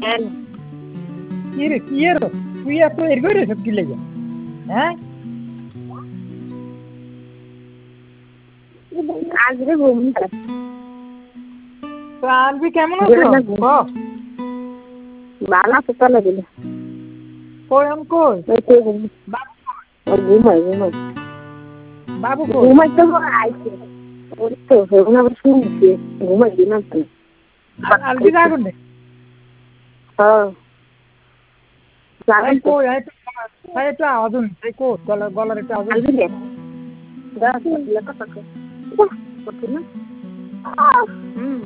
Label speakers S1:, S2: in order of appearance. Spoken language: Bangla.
S1: কি রে কি এর তুই এত এর করে সব কি লেগে হ্যাঁ
S2: আজকে ঘুম
S1: তো আনবি কেমন আছো
S2: ভালো আছে চলে দিলে
S1: কই আম কই
S2: ঘুমাই
S1: বাবু কই
S2: ঘুমাই তো আইছে ওই তো সেগুলো আবার শুনছি ঘুমাই দিলাম তো
S1: আলবি রাগুন দে
S2: হ্যাঁ জানেন তো
S1: কই আই একটু আওয়াজ হচ্ছে কো গলার একটু আওয়াজ
S2: আলবি দে দাও লেখা থাকে বাহ করতে না হুম